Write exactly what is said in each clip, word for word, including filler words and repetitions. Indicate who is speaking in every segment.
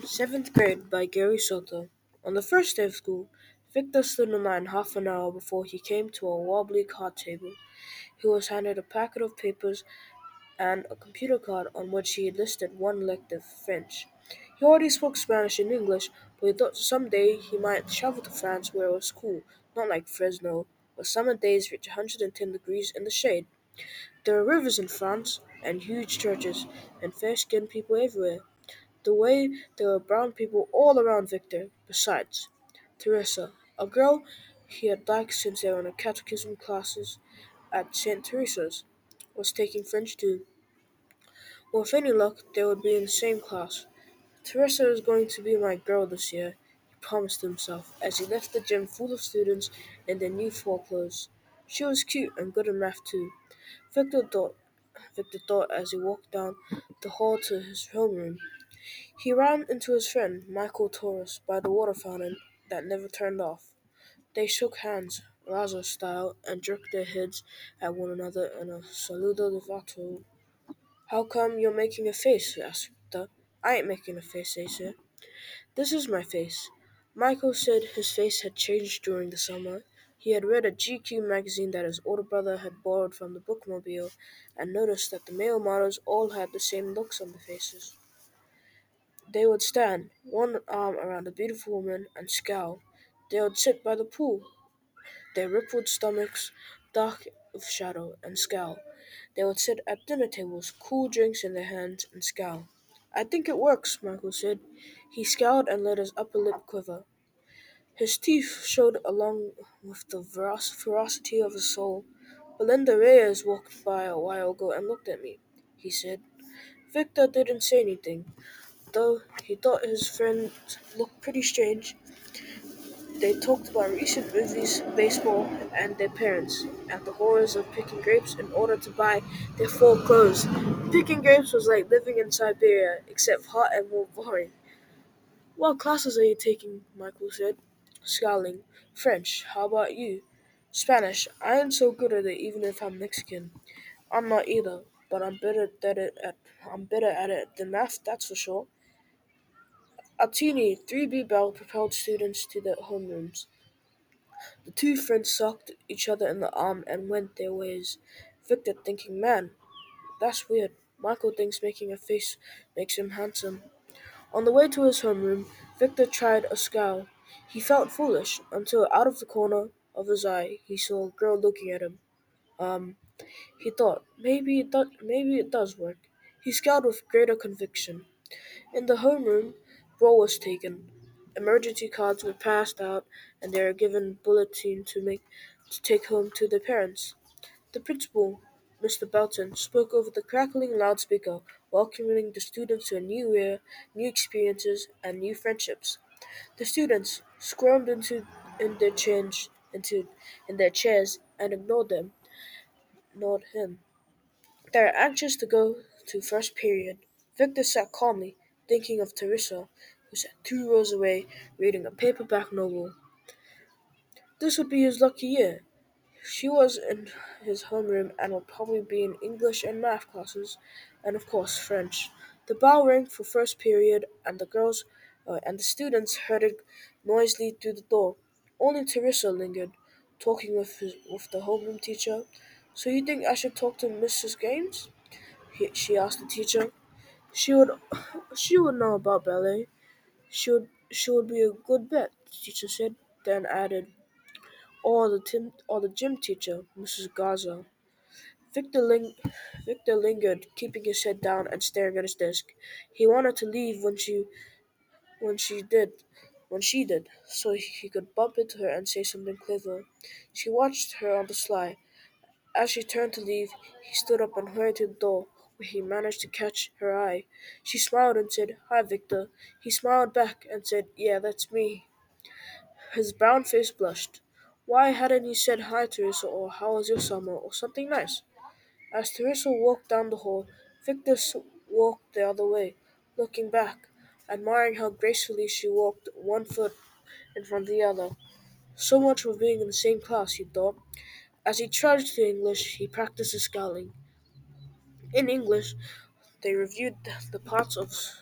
Speaker 1: Seventh Grade by Gary Soto. On the first day of school, Victor stood in line half an hour before he came to a wobbly card table. He was handed a packet of papers and a computer card on which he had listed one elective, French. He already spoke Spanish and English, but he thought someday he might travel to France where it was cool, not like Fresno, where summer days reach one hundred ten degrees in the shade. There are rivers in France, and huge churches, and fair-skinned people everywhere. The way there were brown people all around Victor, besides. Teresa, a girl he had liked since they were in catechism classes at Saint Teresa's, was taking French too. With any luck, they would be in the same class. Teresa is going to be my girl this year, he promised himself as he left the gym full of students in their new fall clothes. She was cute and good in math too. Victor thought, Victor thought as he walked down the hall to his homeroom. He ran into his friend, Michael Torres, by the water fountain that never turned off. They shook hands, Raza style, and jerked their heads at one another in a saludo de vato. "How come you're making a face?" asked Rita. "I ain't making a face, Asa. This is my face." Michael said his face had changed during the summer. He had read a G Q magazine that his older brother had borrowed from the bookmobile and noticed that the male models all had the same looks on their faces. They would stand, one arm around a beautiful woman, and scowl. They would sit by the pool, their rippled stomachs dark with shadow, and scowl. They would sit at dinner tables, cool drinks in their hands, and scowl. "I think it works," Michael said. He scowled and let his upper lip quiver. His teeth showed along with the veros- ferocity of his soul. "Belinda Reyes walked by a while ago and looked at me," he said. Victor didn't say anything, though he thought his friend looked pretty strange. They talked about recent movies, baseball, and their parents, and the horrors of picking grapes in order to buy their fall clothes. Picking grapes was like living in Siberia, except hot and more boring. "What classes are you taking?" Michael said, scowling. "French. How about you?" "Spanish. I ain't so good at it even if I'm Mexican." "I'm not either, but I'm better at it at I'm better at it than math, that's for sure." A teeny three B bell propelled students to their homerooms. The two friends socked each other in the arm and went their ways. Victor thinking, "Man, that's weird. Michael thinks making a face makes him handsome." On the way to his homeroom, Victor tried a scowl. He felt foolish until out of the corner of his eye he saw a girl looking at him. Um, he thought, maybe it, do- maybe it does work. He scowled with greater conviction. In the homeroom, roll was taken. Emergency cards were passed out, and they were given bulletin to make to take home to their parents. The principal, Mister Belton, spoke over the crackling loudspeaker, welcoming the students to a new year, new experiences, and new friendships. The students squirmed into in their change into in their chairs and ignored them, ignored him. They were anxious to go to first period. Victor sat calmly, thinking of Teresa, who sat two rows away, reading a paperback novel. This would be his lucky year. She was in his homeroom and would probably be in English and math classes, and of course French. The bell rang for first period, and the girls uh, and the students herded noisily through the door. Only Teresa lingered, talking with his, with the homeroom teacher. "So you think I should talk to Missus Gaines?" he, she asked the teacher. She would she would know about ballet. She would she would be a good bet, the teacher said, then added, or the tim, or the gym teacher, Missus Garza. Victor ling, Victor lingered, keeping his head down and staring at his desk. He wanted to leave when she when she did when she did, so he could bump into her and say something clever. She watched her on the sly. As she turned to leave, he stood up and hurried to the door, where he managed to catch her eye. She smiled and said, "Hi, Victor." He smiled back and said, "Yeah, that's me." His brown face blushed. Why hadn't he said hi, Teresa, or how was your summer, or something nice? As Teresa walked down the hall, Victor s- walked the other way, looking back, admiring how gracefully she walked one foot in front of the other. So much for being in the same class, he thought. As he trudged to English, he practiced his scowling. In English, they reviewed the parts of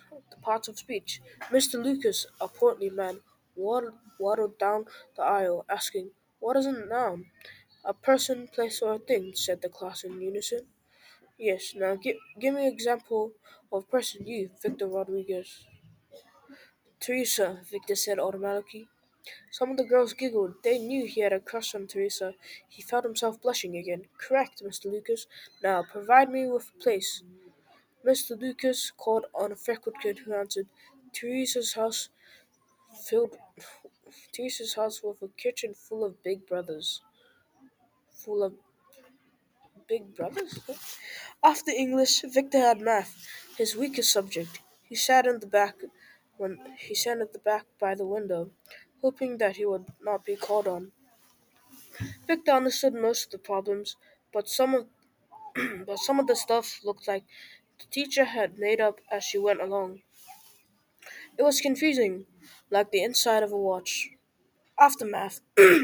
Speaker 1: parts of speech. Mister Lucas, a portly man, waddled, waddled down the aisle, asking, "What is a noun?" "A person, place, or a thing," said the class in unison. "Yes, now gi- give me an example of person, you, Victor Rodriguez." "Teresa," Victor said automatically. Some of the girls giggled. They knew he had a crush on Teresa. He felt himself blushing again. "Correct, Mister Lucas. Now, provide me with a place." Mister Lucas called on a freckled kid who answered, Teresa's house filled Teresa's house with a kitchen full of big brothers. Full of big brothers? After English, Victor had math, his weakest subject. He sat in the back when he sat at the back by the window, hoping that he would not be called on. Victor understood most of the problems, but some of but some of the stuff looked like the teacher had made up as she went along. It was confusing, like the inside of a watch. Aftermath.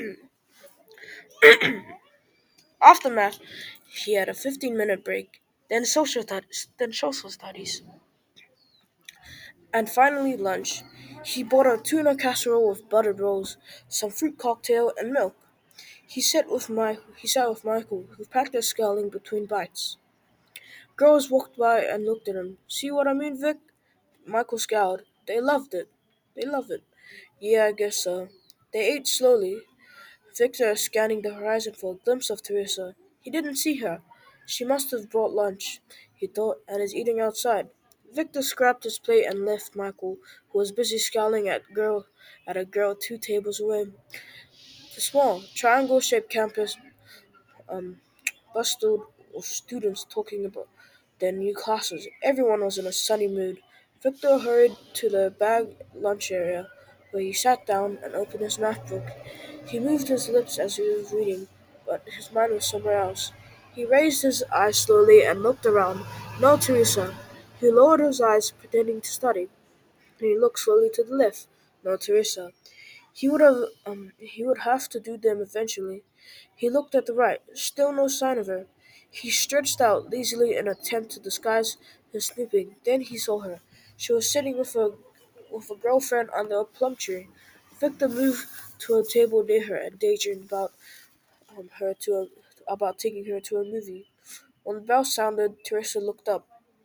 Speaker 1: Aftermath. He had a fifteen-minute break, then social studies, then social studies, and finally lunch. He bought a tuna casserole with buttered rolls, some fruit cocktail, and milk. He sat with my he sat with Michael, who practiced scowling between bites. Girls walked by and looked at him. "See what I mean, Vic?" Michael scowled. They loved it. They love it. Yeah, I guess so. They ate slowly, Victor scanning the horizon for a glimpse of Teresa. He didn't see her. She must have brought lunch, he thought, and is eating outside. Victor scrapped his plate and left Michael, who was busy scowling at girl at a girl two tables away. The small, triangle-shaped campus um, bustled with students talking about their new classes. Everyone was in a sunny mood. Victor hurried to the bag lunch area, where he sat down and opened his math book. He moved his lips as he was reading, but his mind was somewhere else. He raised his eyes slowly and looked around. No Teresa. He lowered his eyes, pretending to study, and he looked slowly to the left. No Teresa. He would have um he would have to do them eventually. He looked at the right. Still no sign of her. He stretched out lazily in an attempt to disguise his snooping. Then he saw her. She was sitting with a with a girlfriend under a plum tree. Victor moved to a table near her and daydreamed about um, her to a, about taking her to a movie. When the bell sounded, Teresa looked up,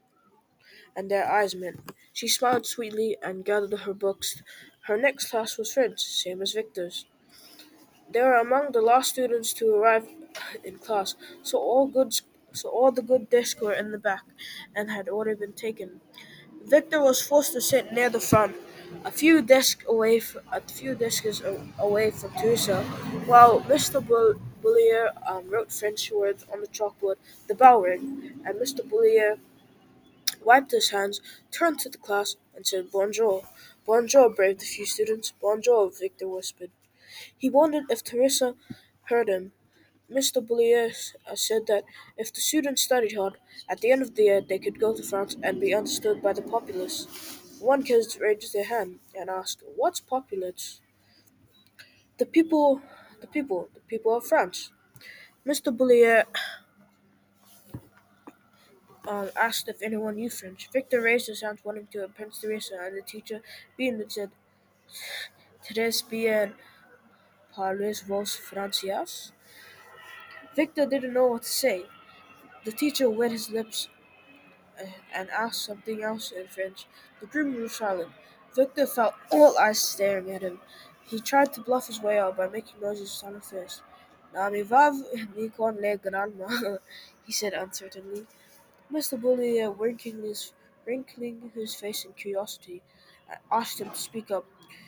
Speaker 1: and their eyes met. She smiled sweetly and gathered her books. Her next class was French, same as Victor's. They were among the last students to arrive in class, so all good so all the good desks were in the back and had already been taken. Victor was forced to sit near the front, a few desks away f- a few desks a- away from Teresa, while Mister Bull- Bullier um, wrote French words on the chalkboard. The bell rang, and Mister Bullier wiped his hands, turned to the class, and said "Bonjour." "Bonjour," braved the few students. "Bonjour," Victor whispered. He wondered if Teresa heard him. Mister Bullier uh, said that if the students studied hard, at the end of the year they could go to France and be understood by the populace. One kid raised their hand and asked, "What's populace?" "The people, the people, the people of France." Mister Bullier um, asked if anyone knew French. Victor raised his hand, wanting to impress Teresa, and the teacher beamed and said, "Tres bien, parlez vos français?" Victor didn't know what to say. The teacher wet his lips uh, and asked something else in French. The group grew silent. Victor felt all eyes staring at him. He tried to bluff his way out by making noises on his fist. "N'arrive ni con le grandma," he said uncertainly. Mister Bullier, wrinkling his, wrinkling his face in curiosity, asked him to speak up.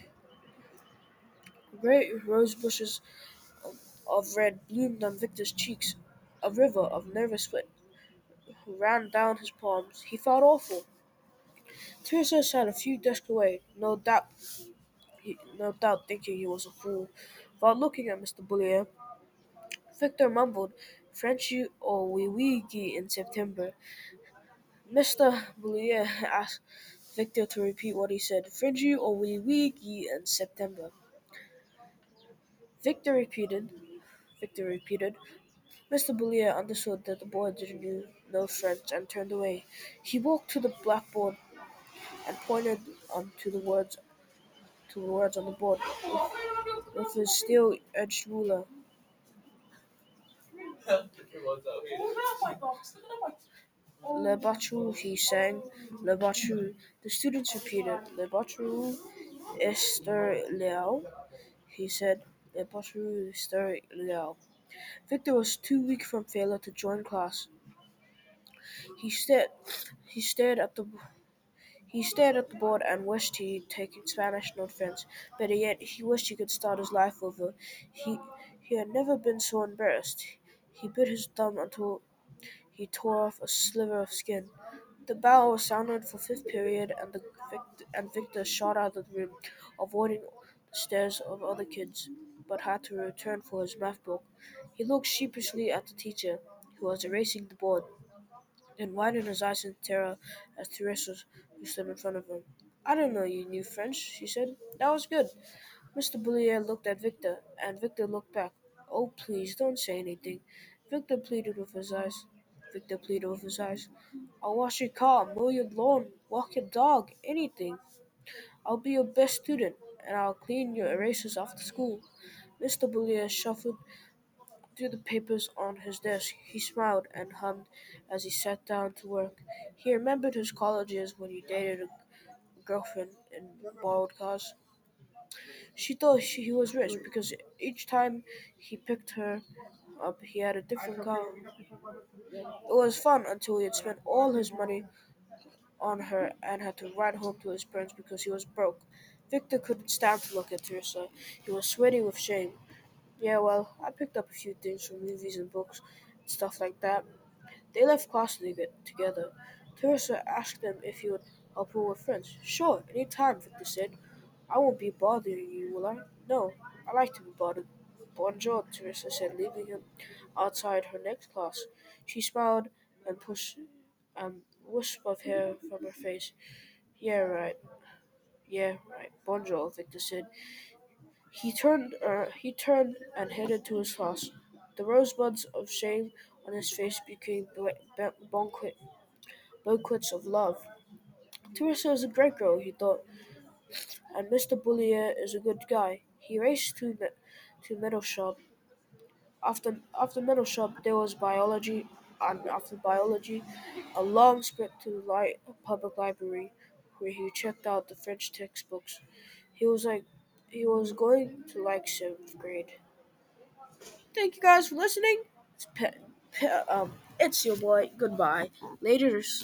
Speaker 1: Great rose bushes of red bloomed on Victor's cheeks. A river of nervous sweat ran down his palms. He felt awful. Teresa sat a few desks away, no doubt, he, no doubt thinking he was a fool. While looking at Mister Bullier, Victor mumbled, "Frenchy or oui oui gi in September." Mister Bullier asked Victor to repeat what he said. "Frenchy or oui oui gi in September." Victor repeated. Victor repeated. Mister Bullier understood that the boy didn't know French and turned away. He walked to the blackboard and pointed um, to the words to the words on the board with his steel-edged ruler. Le battu, he sang. Le battu. The students repeated. Le battu Esther Liao, he said. Le battu Esther Liao. Victor was too weak from failure to join class. He stared. He stared at the. He stared at the board and wished he'd taken Spanish note French. Better yet, he wished he could start his life over. He he had never been so embarrassed. He bit his thumb until he tore off a sliver of skin. The bell sounded for fifth period, and the Vic- and Victor shot out of the room, avoiding the stares of other kids, but had to return for his math book. He looked sheepishly at the teacher, who was erasing the board, then widened his eyes in terror at Teresa, who stood in front of him. "I didn't know you knew French," she said. "That was good." Mister Boulier looked at Victor, and Victor looked back. "Oh, please, don't say anything." Victor pleaded with his eyes. Victor pleaded with his eyes. "I'll wash your car, mow your lawn, walk your dog, anything. I'll be your best student, and I'll clean your erasers after school." Mister Boulier shuffled through the papers on his desk. He smiled and hummed as he sat down to work. He remembered his college years when he dated a girlfriend in borrowed cars. She thought she, he was rich because each time he picked her up, he had a different car. It was fun until he had spent all his money on her and had to ride home to his parents because he was broke. Victor couldn't stand to look at Teresa. He was sweating with shame. "Yeah, well, I picked up a few things from movies and books and stuff like that." They left class to get together. Teresa asked him if he would help her with French. "Sure, any time," Victor said. "I won't be bothering you, will I?" "No, I like to be bothered." "Bonjour," Teresa said, leaving him outside her next class. She smiled and pushed a wisp of hair from her face. "Yeah, right. Yeah, right. Bonjour," Victor said. He turned, uh, he turned and headed to his class. The rosebuds of shame on his face became banquet, bouquets of love. Teresa is a great girl, he thought, and Mister Boulier is a good guy. He raced to the to metal shop. After after metal shop, there was biology, and after biology, a long sprint to the li- public library, where he checked out the French textbooks. He was like, he was going to like seventh grade. Thank you guys for listening. It's pe- pe- um, it's your boy. Goodbye. Laters.